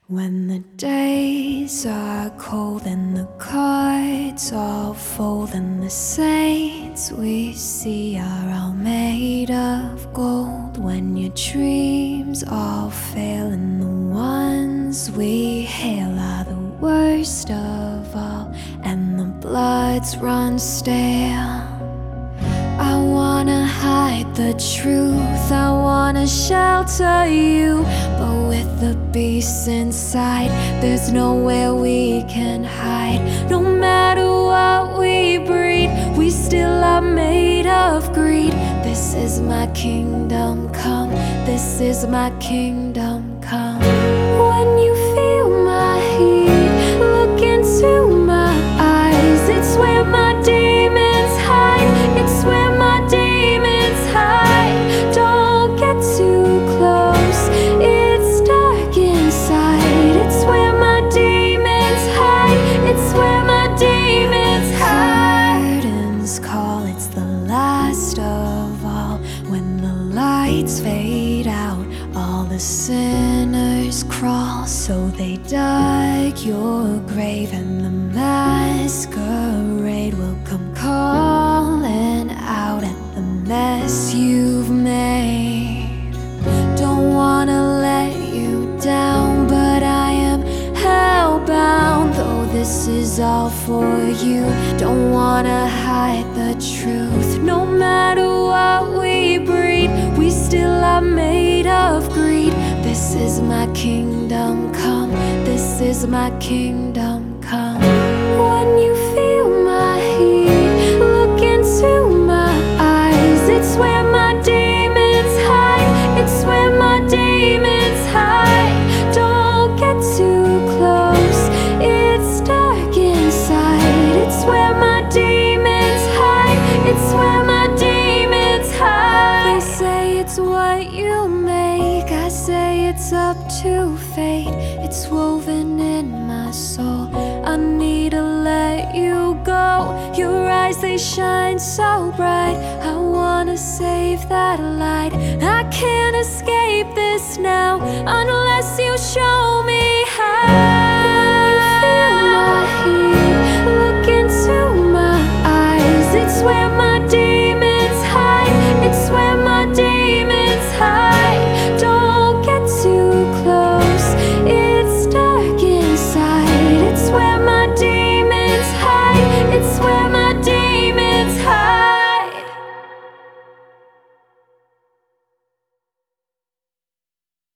When the days are cold and the cards all fold and the saints we see are all made of gold, when your dreams all fail and the ones we hail are the worst of all and the bloods run stale, I wanna hide the truth, I wanna shelter you, but with the beasts inside, there's nowhere we can hide. No matter what we breed, we still are made of greed. This is my kingdom come, this is my kingdom come. When you feel my heat, look into my eyes. It's where my demons hide, it's where my demons hide. Don't get too close, it's dark inside. It's where my demons hide, it's where my demons hide. Curtains call, it's the last of all. When the lights fade out, all the sinners crawl. So they dug your grave and the masquerade will come calling out at the mess you've made. Don't wanna let you down, but I am hellbound. Though this is all for you, don't wanna hide the truth. No matter what we breed, we still are made of greed. This is my kingdom come, this is my kingdom come. When you feel my heat, look into my eyes. It's where my demons hide, it's where my demons hide. Don't get too close, it's dark inside. It's where my demons hide, it's where my demons hide. They say it's what you make, I say it's up to fate. It's woven in my soul, I need to let you go. Your eyes, they shine so bright, I wanna save that light. I can't escape this now unless you show